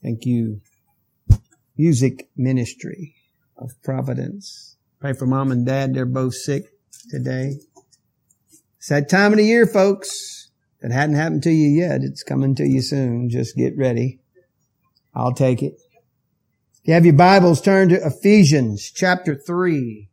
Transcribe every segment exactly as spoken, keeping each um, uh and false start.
Thank you, Music Ministry of Providence. Pray for Mom and Dad. They're both sick today. It's that time of the year, folks. If it hadn't happened to you yet, it's coming to you soon. Just get ready. I'll take it. If you have your Bibles, turn to Ephesians chapter three.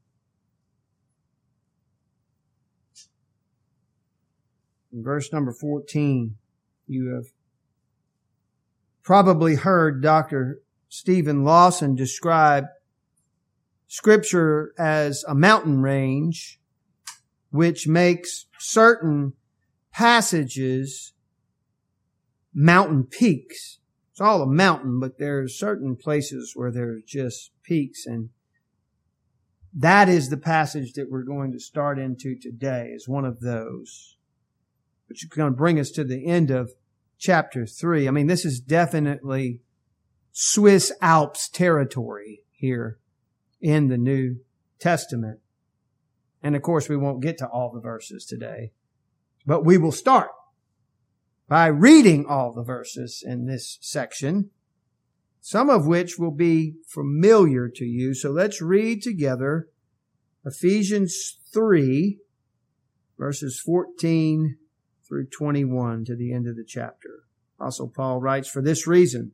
In verse number fourteen, you have probably heard Doctor Stephen Lawson describe Scripture as a mountain range, which makes certain passages mountain peaks. It's all a mountain, but there are certain places where there's just peaks, and that is the passage that we're going to start into today, is one of those, which is going to bring us to the end of chapter three. I mean, this is definitely Swiss Alps territory here in the New Testament. And of course, we won't get to all the verses today, but we will start by reading all the verses in this section, some of which will be familiar to you. So let's read together Ephesians three, verses fourteen through twenty-one to the end of the chapter. Apostle Paul writes, "For this reason,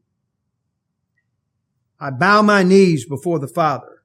I bow my knees before the Father,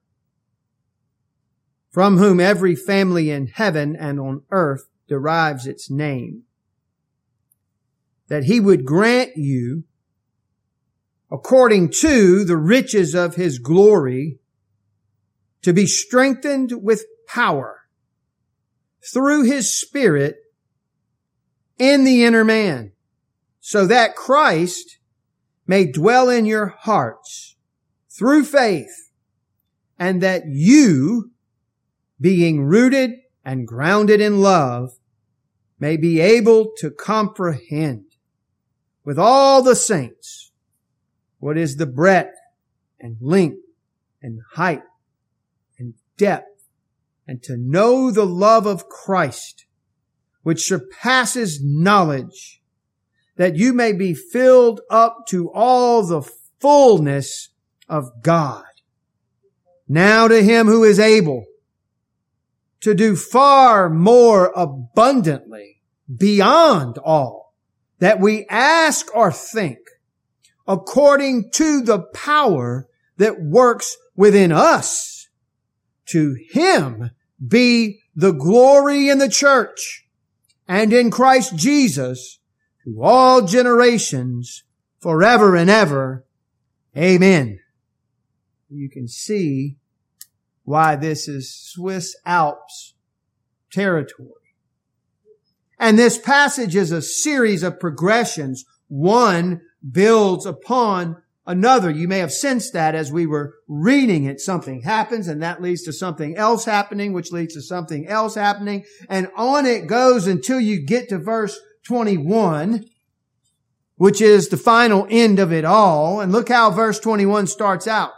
from whom every family in heaven and on earth derives its name, that He would grant you, according to the riches of His glory, to be strengthened with power through His Spirit in the inner man, so that Christ may dwell in your hearts through faith, and that you, being rooted and grounded in love, may be able to comprehend with all the saints what is the breadth and length and height and depth, and to know the love of Christ, which surpasses knowledge, that you may be filled up to all the fullness of God. Now to Him who is able to do far more abundantly beyond all that we ask or think, according to the power that works within us, to Him be the glory in the church and in Christ Jesus to all generations forever and ever. Amen." You can see why this is Swiss Alps territory. And this passage is a series of progressions. One builds upon another. You may have sensed that as we were reading it. Something happens, and that leads to something else happening, which leads to something else happening. And on it goes until you get to verse twenty-one, which is the final end of it all. And look how verse twenty-one starts out.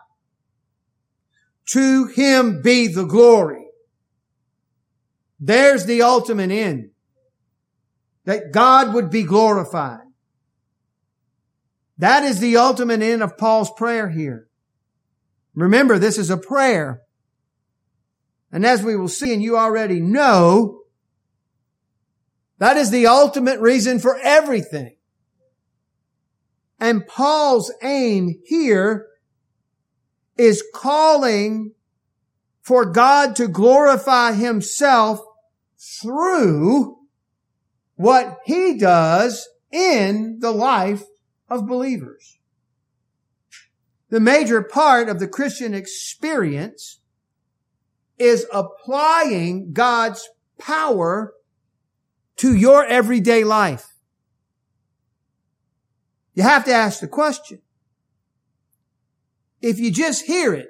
To Him be the glory. There's the ultimate end. That God would be glorified. That is the ultimate end of Paul's prayer here. Remember, this is a prayer. And as we will see, and you already know, that is the ultimate reason for everything. And Paul's aim here is calling for God to glorify Himself through what He does in the life of believers. The major part of the Christian experience is applying God's power to your everyday life. You have to ask the question, if you just hear it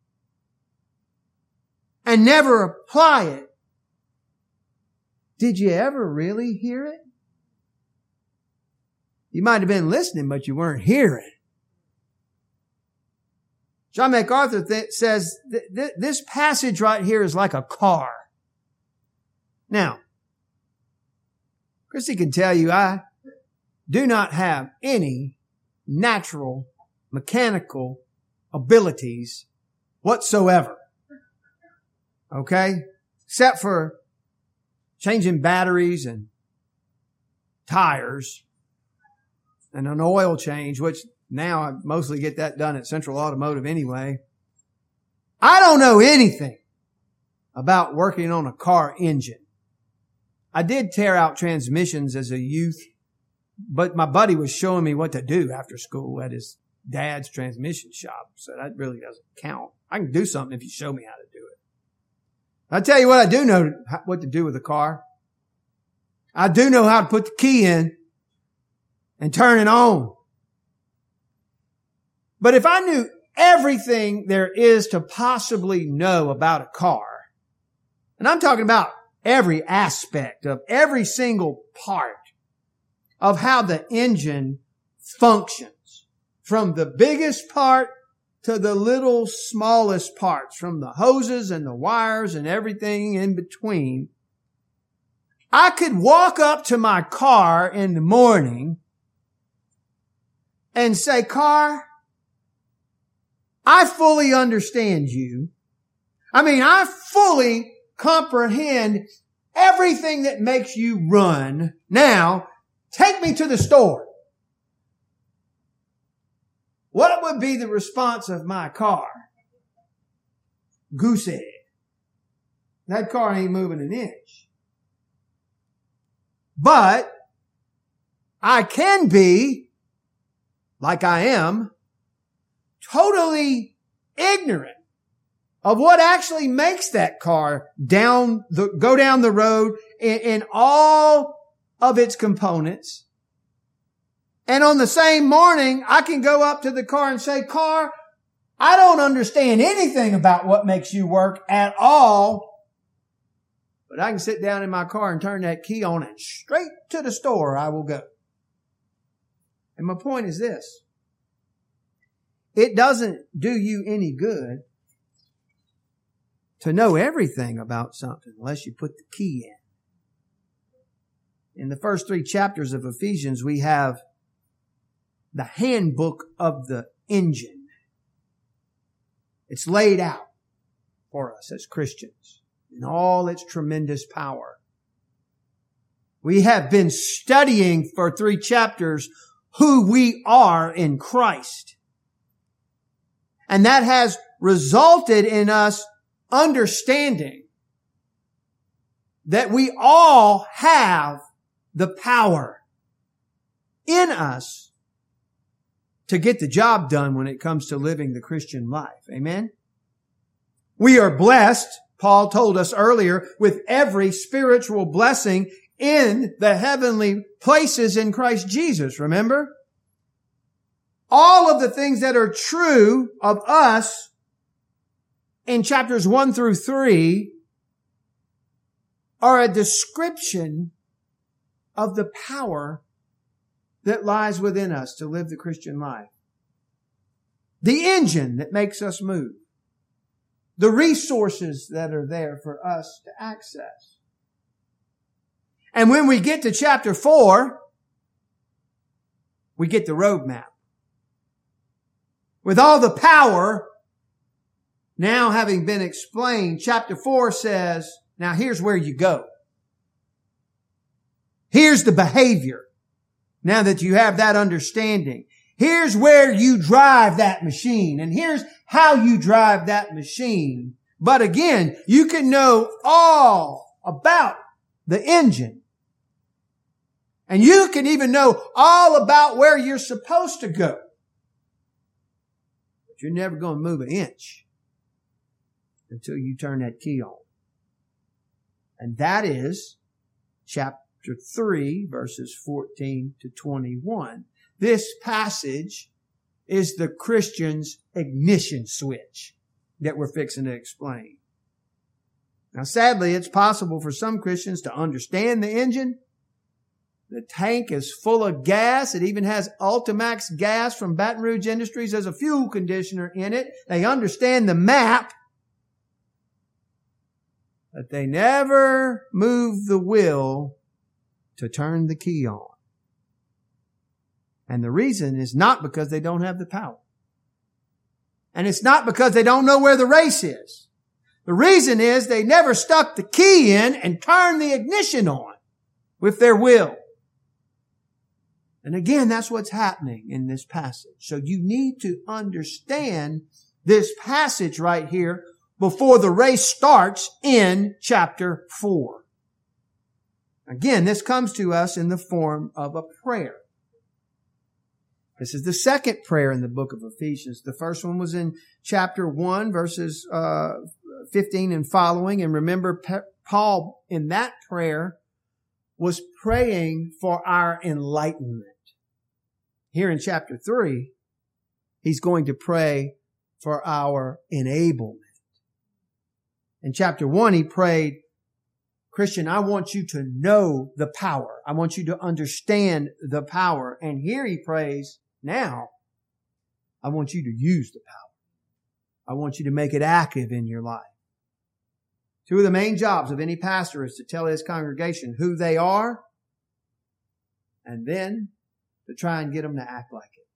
and never apply it, did you ever really hear it? You might have been listening, but you weren't hearing. John MacArthur th- says th- th- this passage right here is like a car. Now, Christy can tell you I do not have any natural mechanical abilities whatsoever. Okay? Except for changing batteries and tires and an oil change, which now I mostly get that done at Central Automotive anyway. I don't know anything about working on a car engine. I did tear out transmissions as a youth, but my buddy was showing me what to do after school at his dad's transmission shop. So that really doesn't count. I can do something if you show me how to do it. I'll tell you what I do know what to do with a car. I do know how to put the key in and turn it on. But if I knew everything there is to possibly know about a car, and I'm talking about every aspect of every single part of how the engine functions, from the biggest part to the little smallest parts, from the hoses and the wires and everything in between, I could walk up to my car in the morning and say, "Car, I fully understand you. I mean, I fully comprehend everything that makes you run. Now, take me to the store." What would be the response of my car? Goose egg. That car ain't moving an inch. But I can be, like I am, totally ignorant of what actually makes that car down the, go down the road in, in all of its components. And on the same morning, I can go up to the car and say, "Car, I don't understand anything about what makes you work at all, but I can sit down in my car and turn that key on and straight to the store I will go." And my point is this. It doesn't do you any good to know everything about something unless you put the key in. In the first three chapters of Ephesians, we have the handbook of the engine. It's laid out for us as Christians in all its tremendous power. We have been studying for three chapters who we are in Christ. And that has resulted in us understanding that we all have the power in us to get the job done when it comes to living the Christian life. Amen? We are blessed, Paul told us earlier, with every spiritual blessing in the heavenly places in Christ Jesus. Remember? All of the things that are true of us in chapters one through three are a description of the power that lies within us to live the Christian life. The engine that makes us move. The resources that are there for us to access. And when we get to chapter four, we get the roadmap. With all the power now having been explained, chapter four says, now here's where you go. Here's the behavior. Now that you have that understanding, here's where you drive that machine, and here's how you drive that machine. But again, you can know all about the engine. And you can even know all about where you're supposed to go. But you're never going to move an inch until you turn that key on. And that is chapter three, verses fourteen to twenty-one. This passage is the Christian's ignition switch that we're fixing to explain. Now, sadly, it's possible for some Christians to understand the engine. The tank is full of gas. It even has Ultimax gas from Baton Rouge Industries as a fuel conditioner in it. They understand the map, but they never move the wheel to turn the key on. And the reason is not because they don't have the power. And it's not because they don't know where the race is. The reason is they never stuck the key in and turned the ignition on with their will. And again, that's what's happening in this passage. So you need to understand this passage right here before the race starts in chapter four. Again, this comes to us in the form of a prayer. This is the second prayer in the book of Ephesians. The first one was in chapter one, verses uh, fifteen and following. And remember, Paul in that prayer was praying for our enlightenment. Here in chapter three, he's going to pray for our enablement. In chapter one, he prayed, Christian, I want you to know the power. I want you to understand the power. And here he prays, now, I want you to use the power. I want you to make it active in your life. Two of the main jobs of any pastor is to tell his congregation who they are and then to try and get them to act like it.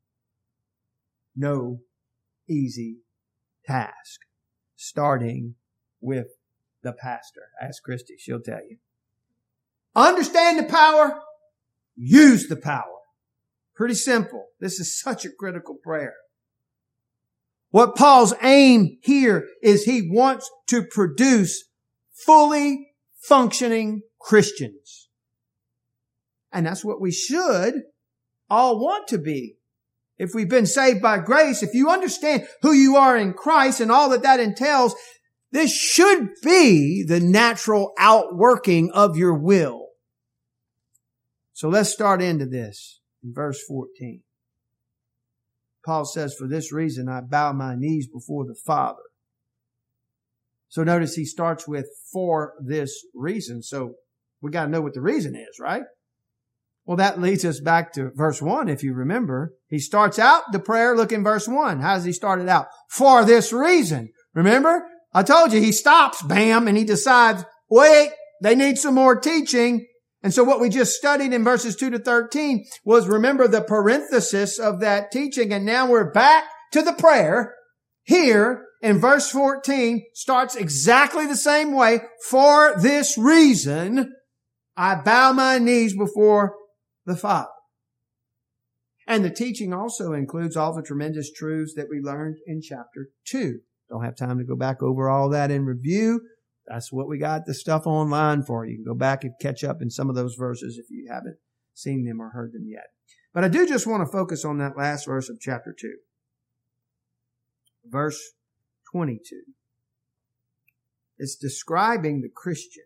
No easy task. Starting with the pastor. Ask Christy, she'll tell you. Understand the power, use the power. Pretty simple. This is such a critical prayer. What Paul's aim here is he wants to produce fully functioning Christians. And that's what we should all want to be. If we've been saved by grace, if you understand who you are in Christ and all that that entails, this should be the natural outworking of your will. So let's start into this in verse fourteen. Paul says, for this reason I bow my knees before the Father. So notice he starts with for this reason. So we got to know what the reason is, right? Well, that leads us back to verse one, if you remember. He starts out the prayer, look in verse one. How does he start it out? For this reason. Remember? I told you he stops, bam, and he decides, wait, they need some more teaching. And so what we just studied in verses two to thirteen was, remember, the parenthesis of that teaching. And now we're back to the prayer. Here in verse fourteen starts exactly the same way. For this reason, I bow my knees before the Father. And the teaching also includes all the tremendous truths that we learned in chapter two. Don't have time to go back over all that in review. That's what we got the stuff online for. You can go back and catch up in some of those verses if you haven't seen them or heard them yet. But I do just want to focus on that last verse of chapter two. Verse twenty-two. It's describing the Christian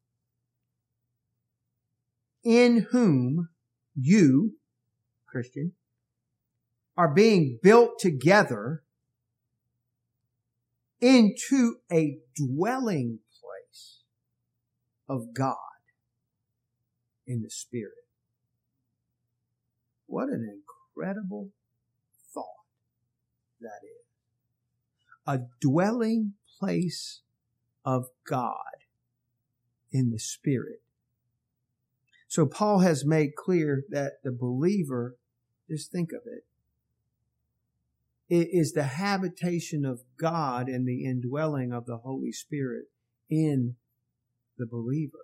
in whom you, Christian, are being built together into a dwelling place of God in the Spirit. What an incredible thought that is. A dwelling place of God in the Spirit. So Paul has made clear that the believer, just think of it, it is the habitation of God and the indwelling of the Holy Spirit in the believer.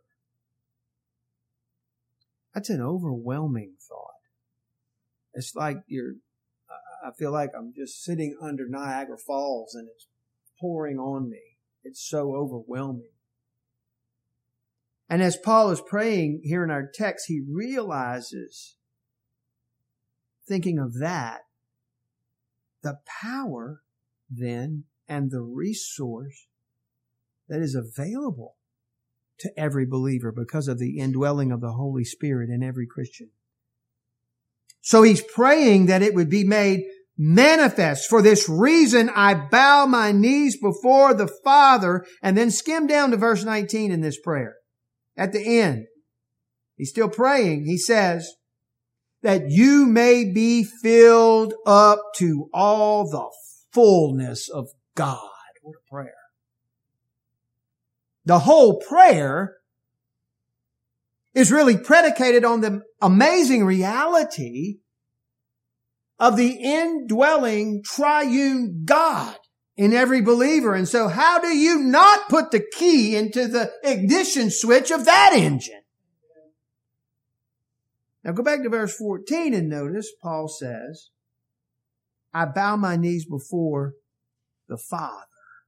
That's an overwhelming thought. It's like you're, I feel like I'm just sitting under Niagara Falls and it's pouring on me. It's so overwhelming. And as Paul is praying here in our text, he realizes, thinking of that, the power then and the resource that is available to every believer because of the indwelling of the Holy Spirit in every Christian. So he's praying that it would be made manifest. For this reason, I bow my knees before the Father. And then skim down to verse nineteen in this prayer. At the end, he's still praying. He says, that you may be filled up to all the fullness of God. What a prayer. The whole prayer is really predicated on the amazing reality of the indwelling triune God in every believer. And so how do you not put the key into the ignition switch of that engine? Now go back to verse fourteen and notice Paul says, I bow my knees before the Father.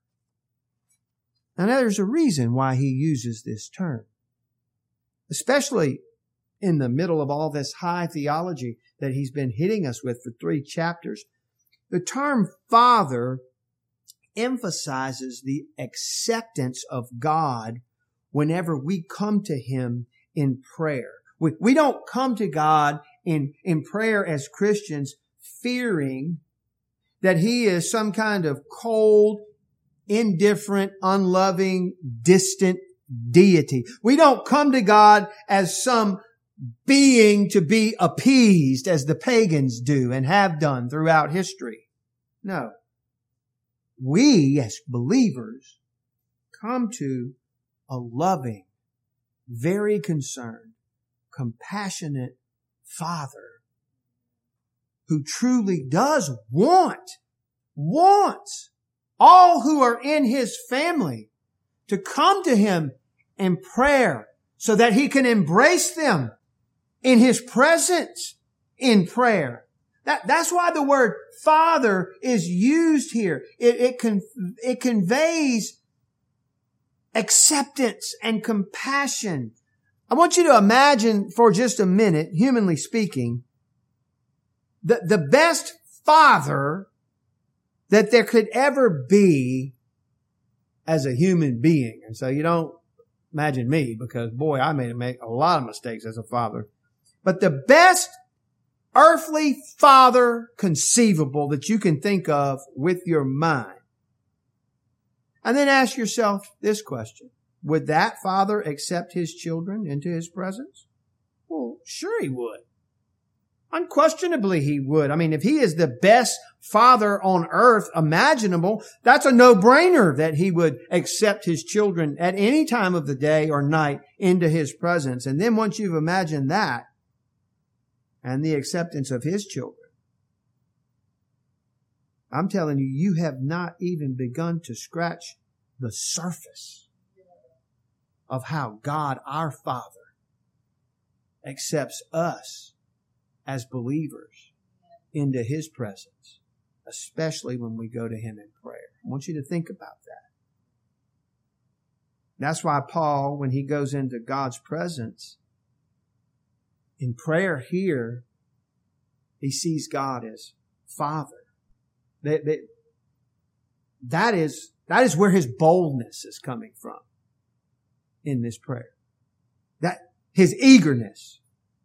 Now there's a reason why he uses this term, especially in the middle of all this high theology that he's been hitting us with for three chapters. The term Father emphasizes the acceptance of God whenever we come to Him in prayer. We, we don't come to God in, in prayer as Christians fearing that He is some kind of cold, indifferent, unloving, distant deity. We don't come to God as some being to be appeased as the pagans do and have done throughout history. No. We as believers come to a loving, very concerned, compassionate Father who truly does want, wants all who are in His family to come to Him in prayer so that He can embrace them in His presence in prayer. That, that's why the word Father is used here. It, it, con, it conveys acceptance and compassion. I want you to imagine for just a minute, humanly speaking, the, the best father that there could ever be as a human being. And so you don't imagine me because, boy, I made make a lot of mistakes as a father. But the best earthly father conceivable that you can think of with your mind. And then ask yourself this question. Would that father accept his children into his presence? Well, sure he would. Unquestionably he would. I mean, if he is the best father on earth imaginable, that's a no-brainer that he would accept his children at any time of the day or night into his presence. And then once you've imagined that and the acceptance of his children, I'm telling you, you have not even begun to scratch the surface of how God, our Father, accepts us as believers into His presence, especially when we go to Him in prayer. I want you to think about that. That's why Paul, when he goes into God's presence, in prayer here, he sees God as Father. That, that, that is, that is where his boldness is coming from in this prayer. That, his eagerness.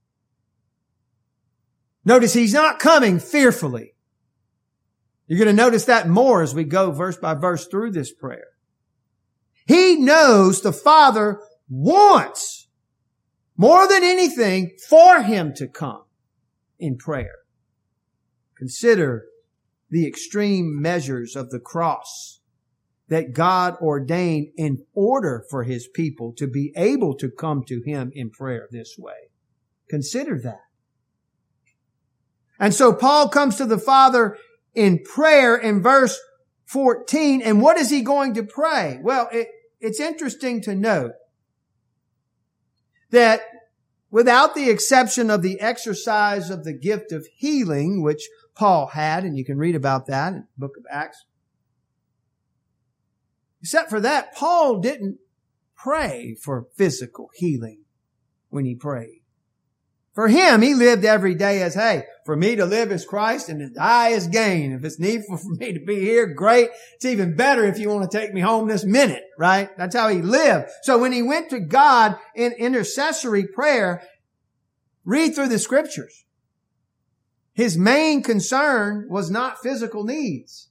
Notice he's not coming fearfully. You're going to notice that more as we go verse by verse through this prayer. He knows the Father wants more than anything for him to come in prayer. Consider the extreme measures of the cross that God ordained in order for His people to be able to come to Him in prayer this way. Consider that. And so Paul comes to the Father in prayer in verse fourteen. And what is he going to pray? Well, it, it's interesting to note that without the exception of the exercise of the gift of healing, which Paul had, and you can read about that in the book of Acts. Except for that, Paul didn't pray for physical healing when he prayed. For him, he lived every day as, hey, for me to live is Christ and to die is gain. If it's needful for me to be here, great. It's even better if you want to take me home this minute, right? That's how he lived. So when he went to God in intercessory prayer, read through the scriptures. His main concern was not physical needs.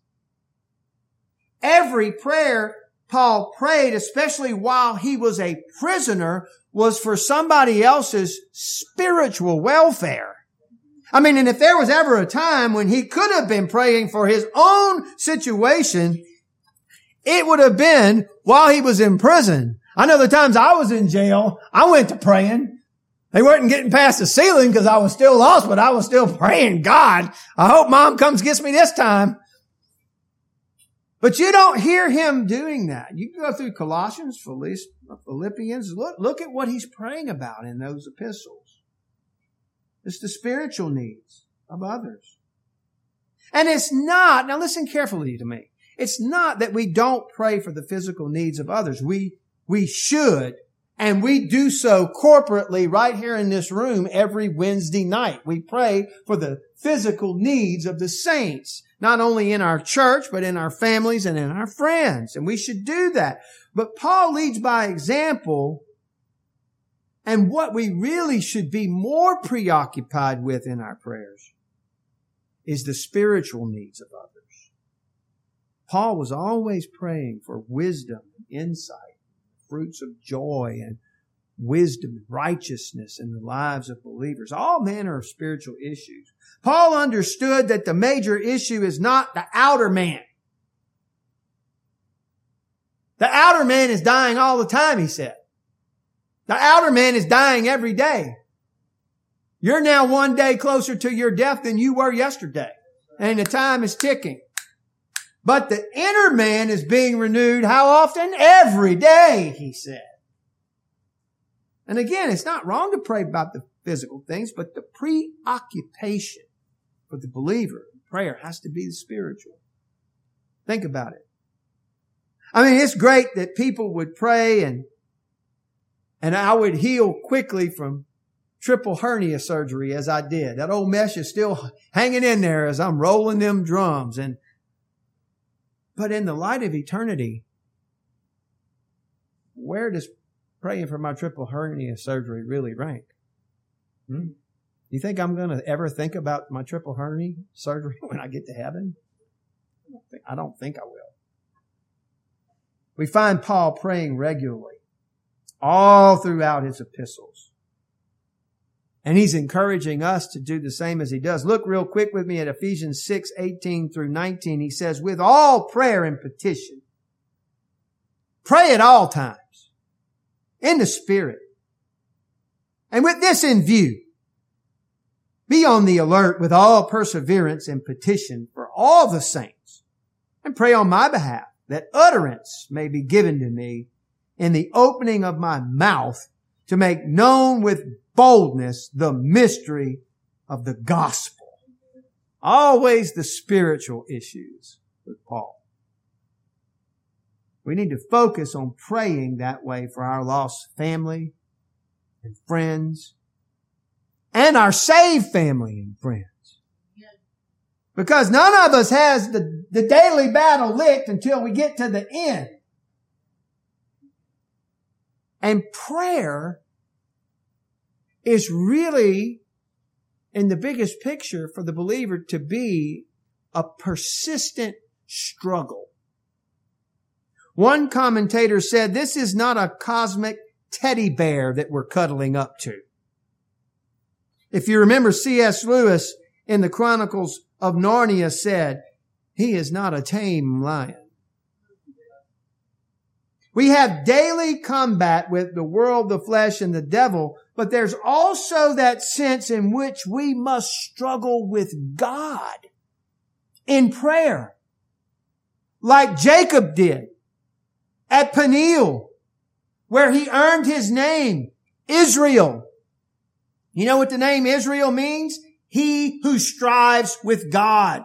Every prayer Paul prayed, especially while he was a prisoner, was for somebody else's spiritual welfare. I mean, and if there was ever a time when he could have been praying for his own situation, it would have been while he was in prison. I know the times I was in jail, I went to praying. They weren't getting past the ceiling because I was still lost, but I was still praying, God, I hope Mom comes gets me this time. But you don't hear him doing that. You can go through Colossians, Philippians. Look, look at what he's praying about in those epistles. It's the spiritual needs of others. And it's not, now listen carefully to me. It's not that we don't pray for the physical needs of others. We, we should. And we do so corporately right here in this room every Wednesday night. We pray for the physical needs of the saints, not only in our church, but in our families and in our friends. And we should do that. But Paul leads by example. And what we really should be more preoccupied with in our prayers is the spiritual needs of others. Paul was always praying for wisdom and insight, fruits of joy and wisdom and righteousness in the lives of believers, all manner of spiritual issues. Paul understood that the major issue is not the outer man. The outer man is dying all the time, he said. The outer man is dying every day. You're now one day closer to your death than you were yesterday, and the time is ticking. But the inner man is being renewed how often? Every day, he said. And again, it's not wrong to pray about the physical things, but the preoccupation for the believer in prayer has to be the spiritual. Think about it. I mean, it's great that people would pray and, and I would heal quickly from triple hernia surgery as I did. That old mesh is still hanging in there as I'm rolling them drums. And But in the light of eternity, where does praying for my triple hernia surgery really rank? Hmm? You think I'm going to ever think about my triple hernia surgery when I get to heaven? I don't think I, don't think I will. We find Paul praying regularly all throughout his epistles. And he's encouraging us to do the same as he does. Look real quick with me at Ephesians six, eighteen through nineteen. He says, with all prayer and petition, pray at all times, in the Spirit. And with this in view, be on the alert with all perseverance and petition for all the saints. And pray on my behalf that utterance may be given to me in the opening of my mouth to make known with boldness the mystery of the gospel. Always the spiritual issues with Paul. We need to focus on praying that way for our lost family and friends and our saved family and friends. Because none of us has the, the daily battle licked until we get to the end. And prayer is really, in the biggest picture, for the believer to be a persistent struggle. One commentator said, this is not a cosmic teddy bear that we're cuddling up to. If you remember, C S Lewis in the Chronicles of Narnia said, he is not a tame lion. We have daily combat with the world, the flesh, and the devil, but there's also that sense in which we must struggle with God in prayer, like Jacob did at Peniel, where he earned his name, Israel. You know what the name Israel means? He who strives with God.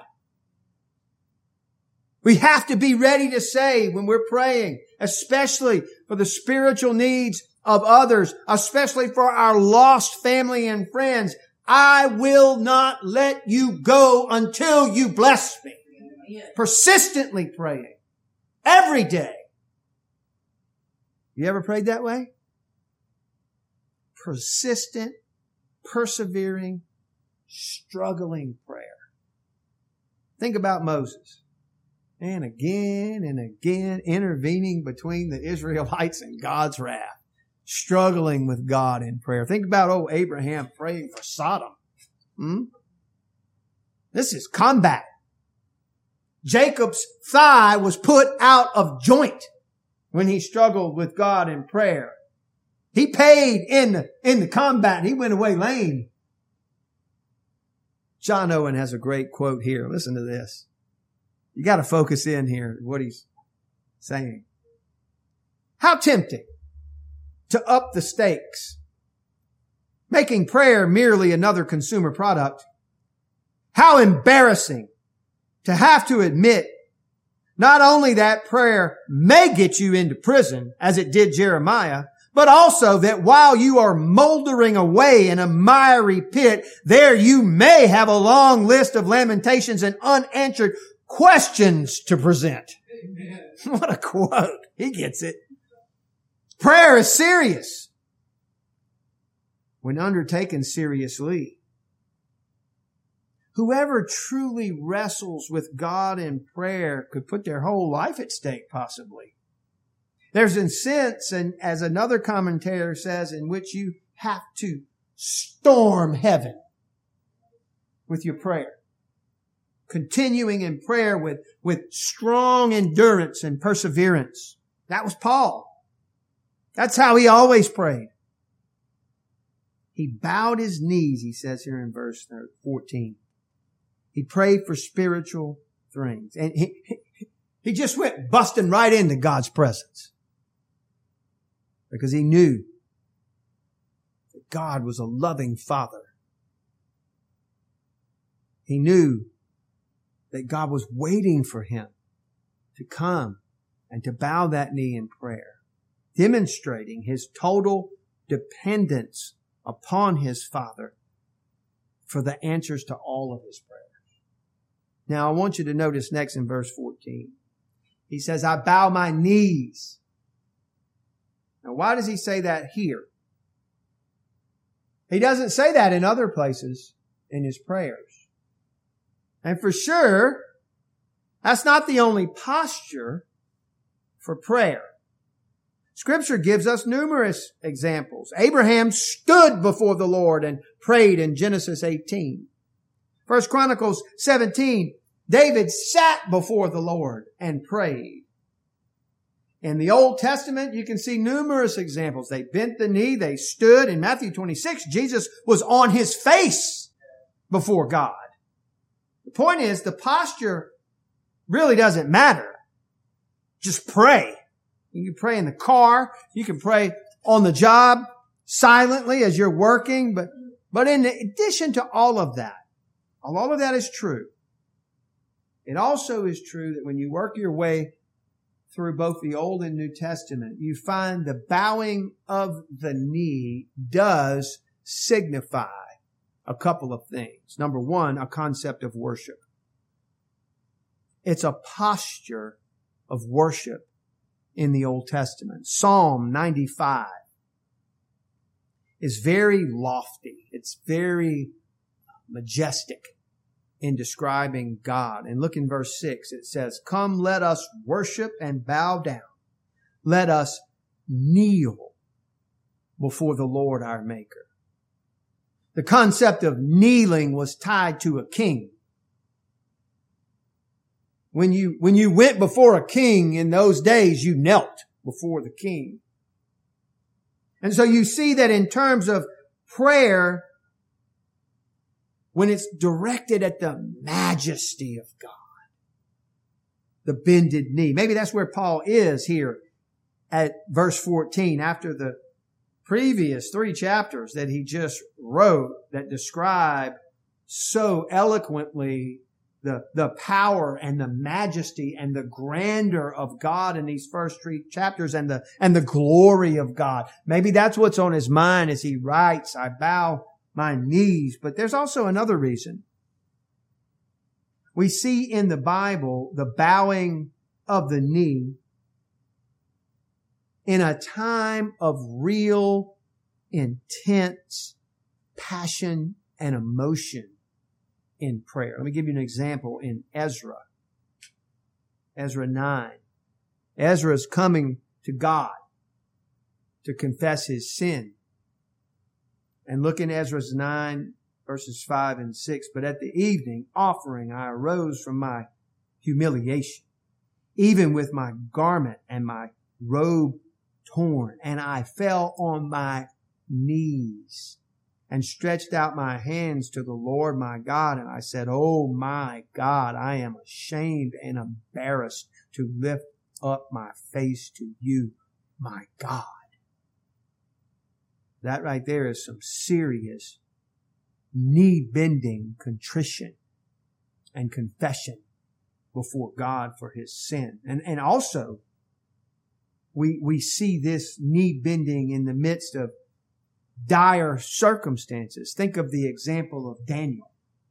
We have to be ready to say when we're praying, especially for the spiritual needs of others, especially for our lost family and friends, I will not let you go until you bless me. Persistently praying every day. You ever prayed that way? Persistent, persevering, struggling prayer. Think about Moses. And again and again intervening between the Israelites and God's wrath. Struggling with God in prayer. Think about old Abraham praying for Sodom. Hmm? This is combat. Jacob's thigh was put out of joint when he struggled with God in prayer. He paid in the, in the combat. He went away lame. John Owen has a great quote here. Listen to this. You got to focus in here what he's saying. How tempting to up the stakes, making prayer merely another consumer product. How embarrassing to have to admit not only that prayer may get you into prison, as it did Jeremiah, but also that while you are moldering away in a miry pit, there you may have a long list of lamentations and unanswered questions to present. Amen. What a quote. He gets it. Prayer is serious when undertaken seriously. Whoever truly wrestles with God in prayer could put their whole life at stake, possibly. There's a sense, and as another commentator says, in which you have to storm heaven with your prayer. Continuing in prayer with, with strong endurance and perseverance. That was Paul. That's how he always prayed. He bowed his knees, he says here in verse fourteen. He prayed for spiritual things. And he, he just went busting right into God's presence. Because he knew that God was a loving Father. He knew that God was waiting for him to come and to bow that knee in prayer, demonstrating his total dependence upon his Father for the answers to all of his prayers. Now, I want you to notice next in verse fourteen. He says, I bow my knees. Now, why does he say that here? He doesn't say that in other places in his prayers. And for sure, that's not the only posture for prayer. Scripture gives us numerous examples. Abraham stood before the Lord and prayed in Genesis eighteen. First Chronicles seventeen, David sat before the Lord and prayed. In the Old Testament, you can see numerous examples. They bent the knee, they stood. In Matthew twenty-six, Jesus was on his face before God. The point is, the posture really doesn't matter. Just pray. You can pray in the car. You can pray on the job silently as you're working. But, but in addition to all of that, all of that is true. It also is true that when you work your way through both the Old and New Testament, you find the bowing of the knee does signify a couple of things. Number one, a concept of worship. It's a posture of worship in the Old Testament. Psalm ninety-five is very lofty. It's very majestic in describing God. And look in verse six. It says, come, let us worship and bow down. Let us kneel before the Lord our Maker. The concept of kneeling was tied to a king. When you, when you went before a king in those days, you knelt before the king. And so you see that in terms of prayer, when it's directed at the majesty of God, the bended knee. Maybe that's where Paul is here at verse fourteen, after the previous three chapters that he just wrote that describe so eloquently the, the power and the majesty and the grandeur of God in these first three chapters and the, and the glory of God. Maybe that's what's on his mind as he writes, I bow my knees. But there's also another reason. We see in the Bible the bowing of the knee in a time of real, intense passion and emotion in prayer. Let me give you an example in Ezra. Ezra nine. Ezra is coming to God to confess his sin. And look in Ezra nine, verses five and six. But at the evening offering, I arose from my humiliation, even with my garment and my robe torn. And I fell on my knees and stretched out my hands to the Lord my God. And I said, oh my God, I am ashamed and embarrassed to lift up my face to you, my God. That right there is some serious knee-bending contrition and confession before God for his sin. And, and also, we, we see this knee-bending in the midst of dire circumstances. Think of the example of Daniel.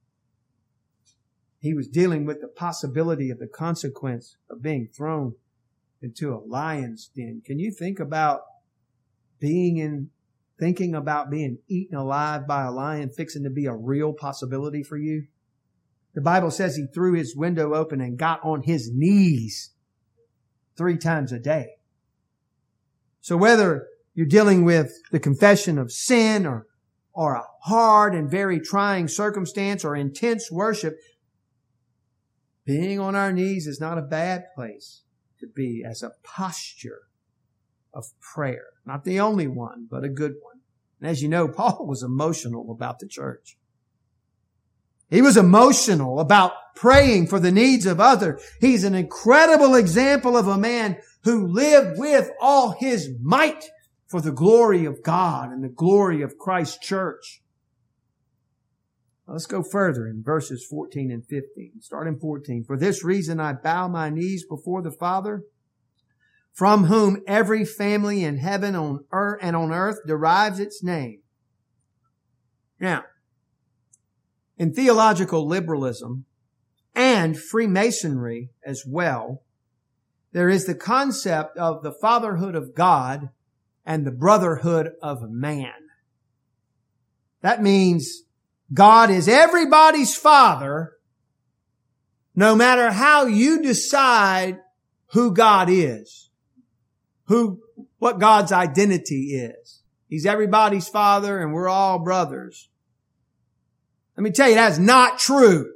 He was dealing with the possibility of the consequence of being thrown into a lion's den. Can you think about being in, thinking about being eaten alive by a lion fixing to be a real possibility for you? The Bible says he threw his window open and got on his knees three times a day. So whether you're dealing with the confession of sin or, or a hard and very trying circumstance or intense worship, being on our knees is not a bad place to be as a posture of prayer. Not the only one, but a good one. And as you know, Paul was emotional about the church. He was emotional about praying for the needs of others. He's an incredible example of a man who lived with all his might for the glory of God and the glory of Christ's church. Let's go further in verses fourteen and fifteen. Start in fourteen. For this reason I bow my knees before the Father, from whom every family in heaven on earth and on earth derives its name. Now, in theological liberalism and Freemasonry as well, there is the concept of the fatherhood of God and the brotherhood of man. That means God is everybody's father, no matter how you decide who God is, who, what God's identity is. He's everybody's father and we're all brothers. Let me tell you, that's not true.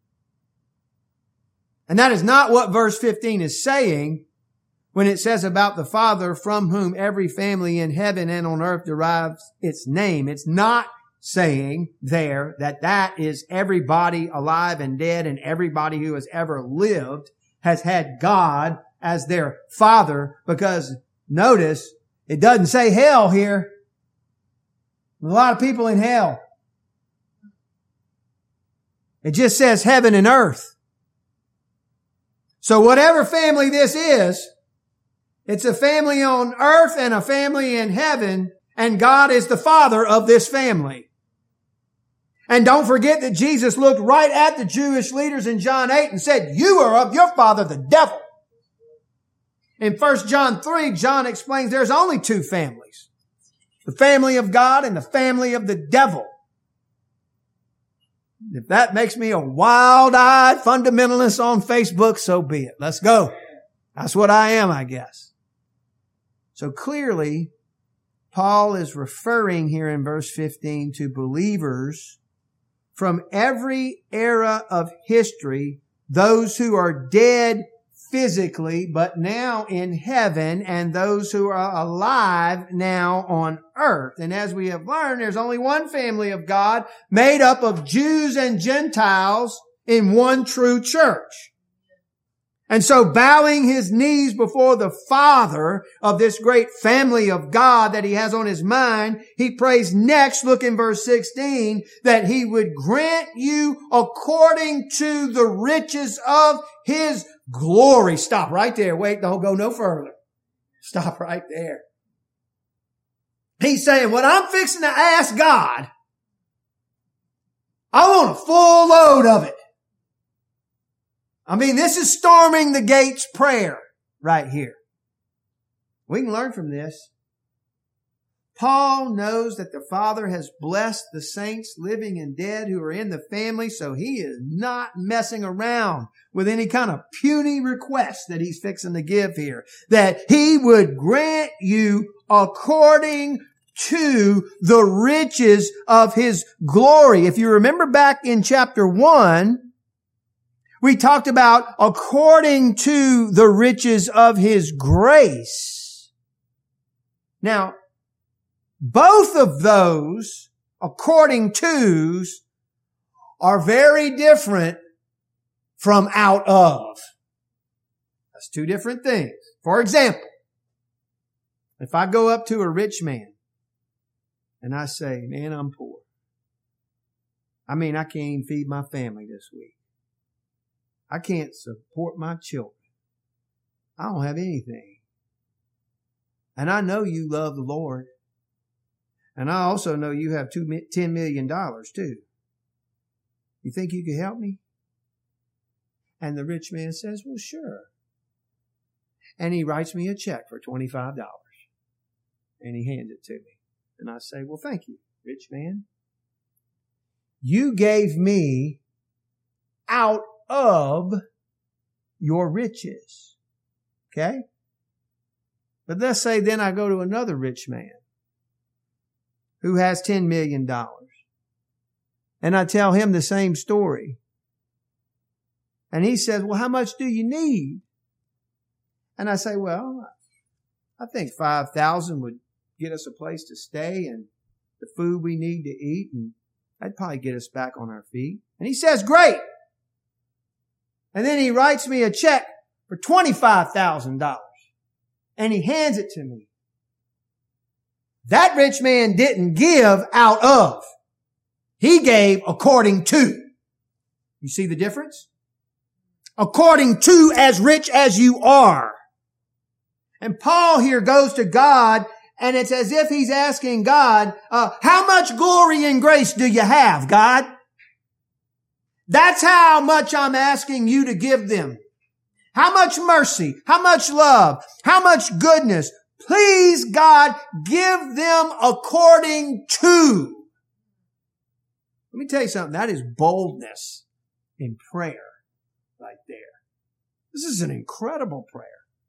And that is not what verse fifteen is saying when it says about the Father from whom every family in heaven and on earth derives its name. It's not saying there that that is everybody alive and dead and everybody who has ever lived has had God as their father, because notice it doesn't say hell here. There's a lot of people in hell. It just says heaven and earth. So whatever family this is, it's a family on earth and a family in heaven, and God is the father of this family. And don't forget that Jesus looked right at the Jewish leaders in John eight and said, you are of your father, the devil. In First John three, John explains there's only two families. The family of God and the family of the devil. If that makes me a wild-eyed fundamentalist on Facebook, so be it. Let's go. That's what I am, I guess. So clearly, Paul is referring here in verse fifteen to believers from every era of history, those who are dead physically, but now in heaven, and those who are alive now on earth. And as we have learned, there's only one family of God made up of Jews and Gentiles in one true church. And so bowing his knees before the Father of this great family of God that he has on his mind, he prays next, look in verse sixteen, that he would grant you according to the riches of his glory. Stop right there. Wait, don't go no further. Stop right there. He's saying, what I'm fixing to ask God, I want a full load of it. I mean, this is storming the gates prayer right here. We can learn from this. Paul knows that the Father has blessed the saints living and dead who are in the family, so he is not messing around with any kind of puny request that he's fixing to give here. That he would grant you according to the riches of his glory. If you remember back in chapter one, we talked about according to the riches of his grace. Now, both of those, according to's, are very different from out of. That's two different things. For example, if I go up to a rich man and I say, man, I'm poor. I mean, I can't even feed my family this week. I can't support my children. I don't have anything. And I know you love the Lord. And I also know you have two, ten million dollars too. You think you could help me? And the rich man says, well, sure. And he writes me a check for twenty-five dollars. And he hands it to me. And I say, well, thank you, rich man. You gave me out of your riches. Okay? But let's say then I go to another rich man who has ten million dollars. And I tell him the same story. And he says, well, how much do you need? And I say, well, I think five thousand would get us a place to stay and the food we need to eat, and that'd probably get us back on our feet. And he says, great. And then he writes me a check for twenty-five thousand dollars. And he hands it to me. That rich man didn't give out of. He gave according to. You see the difference? According to as rich as you are. And Paul here goes to God, and it's as if he's asking God, uh, how much glory and grace do you have, God? That's how much I'm asking you to give them. How much mercy, how much love, how much goodness. Please, God, give them according to. Let me tell you something. That is boldness in prayer right there. This is an incredible prayer.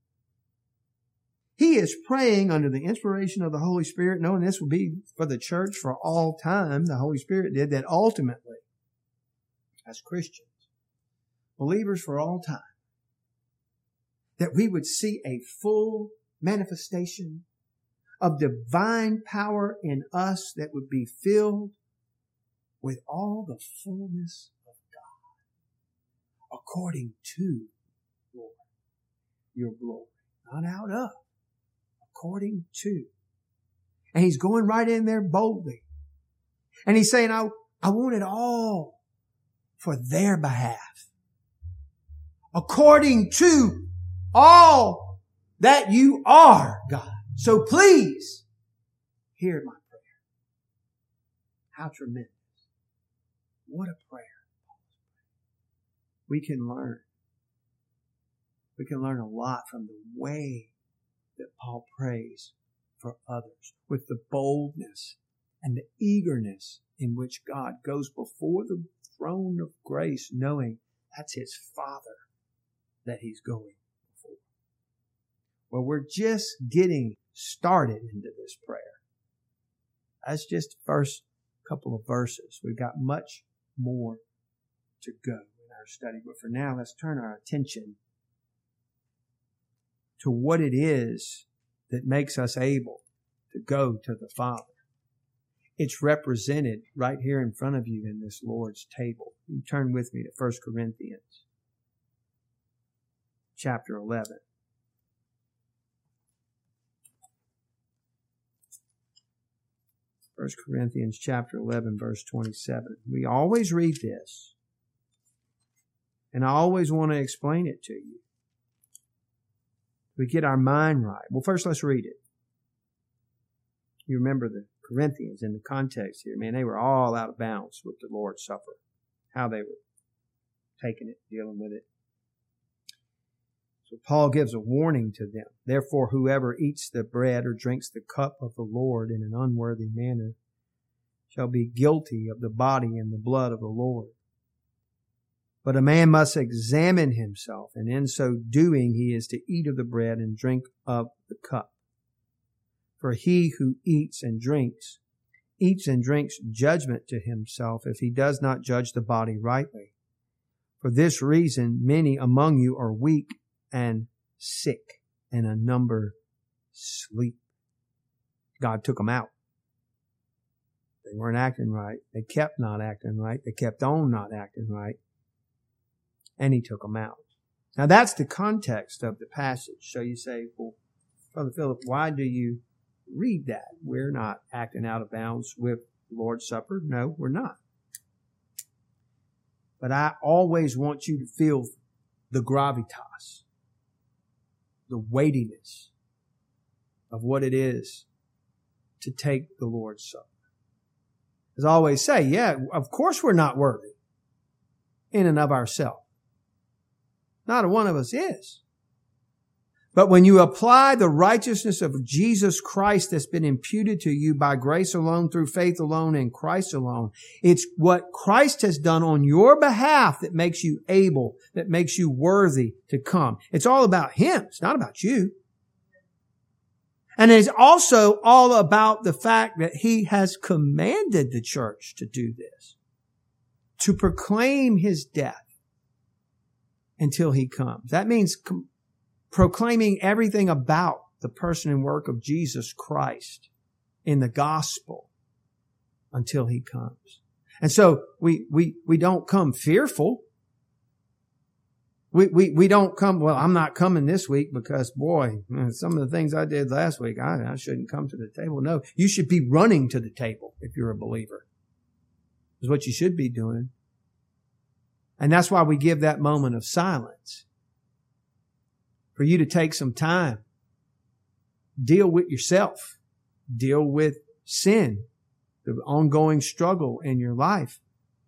He is praying under the inspiration of the Holy Spirit, knowing this will be for the church for all time. The Holy Spirit did that ultimately, as Christians, believers for all time, that we would see a full manifestation of divine power in us that would be filled with all the fullness of God, according to, Lord, your glory, not out of, according to. And he's going right in there boldly. And he's saying, I, I want it all for their behalf, according to all that you are, God. So please hear my prayer. How tremendous. What a prayer. We can learn. We can learn a lot from the way that Paul prays for others, with the boldness and the eagerness in which God goes before the throne of grace, knowing that's his Father that he's going before. Well, we're just getting started into this prayer. That's just the first couple of verses. We've got much more to go in our study. But for now, let's turn our attention to what it is that makes us able to go to the Father. It's represented right here in front of you in this Lord's table. You turn with me to First Corinthians chapter eleven. First Corinthians chapter eleven, verse twenty-seven. We always read this, and I always want to explain it to you. We get our mind right. Well, first let's read it. You remember the Corinthians in the context here. Man, they were all out of bounds with the Lord's Supper. How they were taking it, dealing with it. So Paul gives a warning to them. Therefore, whoever eats the bread or drinks the cup of the Lord in an unworthy manner shall be guilty of the body and the blood of the Lord. But a man must examine himself, and in so doing he is to eat of the bread and drink of the cup. For he who eats and drinks, eats and drinks judgment to himself if he does not judge the body rightly. For this reason, many among you are weak and sick, and a number sleep. God took them out. They weren't acting right. They kept not acting right. They kept on not acting right. And He took them out. Now that's the context of the passage. So you say, well, Brother Philip, why do you read that? We're not acting out of bounds with the Lord's Supper. No, we're not. But I always want you to feel the gravitas, the weightiness of what it is to take the Lord's Supper. As I always say, yeah, of course we're not worthy in and of ourselves. Not a one of us is. But when you apply the righteousness of Jesus Christ that's been imputed to you by grace alone, through faith alone, in Christ alone, it's what Christ has done on your behalf that makes you able, that makes you worthy to come. It's all about Him. It's not about you. And it's also all about the fact that He has commanded the church to do this, to proclaim His death until He comes. That means com- proclaiming everything about the person and work of Jesus Christ in the gospel until He comes. And so we, we, we don't come fearful. We, we, we don't come, well, I'm not coming this week because, boy, some of the things I did last week, I, I shouldn't come to the table. No, you should be running to the table if you're a believer. Is what you should be doing. And that's why we give that moment of silence. For you to take some time. Deal with yourself. Deal with sin. The ongoing struggle in your life.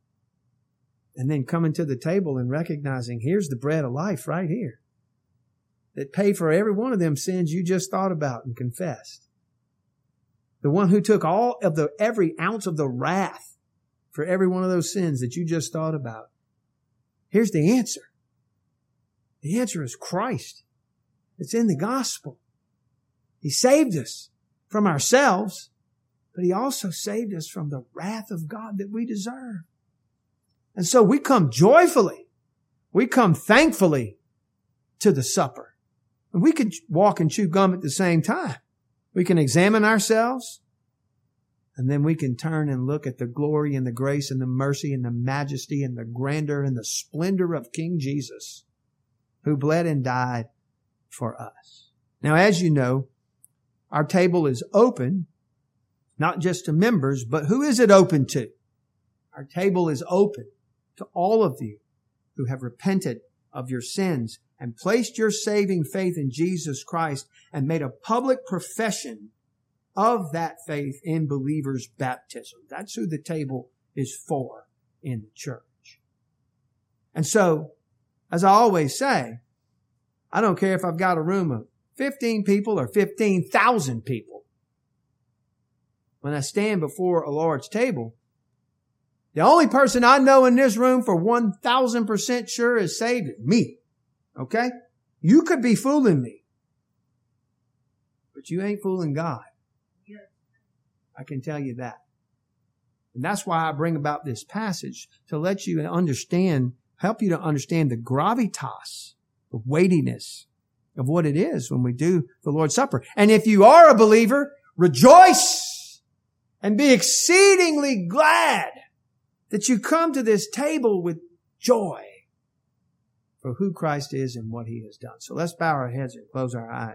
And then coming to the table and recognizing here's the bread of life right here. That paid for every one of them sins you just thought about and confessed. The one who took all of the, every ounce of the wrath for every one of those sins that you just thought about. Here's the answer. The answer is Christ. It's in the gospel. He saved us from ourselves, but He also saved us from the wrath of God that we deserve. And so we come joyfully. We come thankfully to the supper. And we can walk and chew gum at the same time. We can examine ourselves. And then we can turn and look at the glory and the grace and the mercy and the majesty and the grandeur and the splendor of King Jesus, who bled and died for us. Now, as you know, our table is open, not just to members, but who is it open to? Our table is open to all of you who have repented of your sins and placed your saving faith in Jesus Christ and made a public profession of that faith in believers' baptism. That's who the table is for in the church. And so, as I always say, I don't care if I've got a room of fifteen people or fifteen thousand people. When I stand before a Lord's table, the only person I know in this room for one thousand percent sure is saved is me. Okay? You could be fooling me. But you ain't fooling God. I can tell you that. And that's why I bring about this passage, to let you understand, help you to understand the gravitas, the weightiness of what it is when we do the Lord's Supper. And if you are a believer, rejoice and be exceedingly glad that you come to this table with joy for who Christ is and what He has done. So let's bow our heads and close our eyes.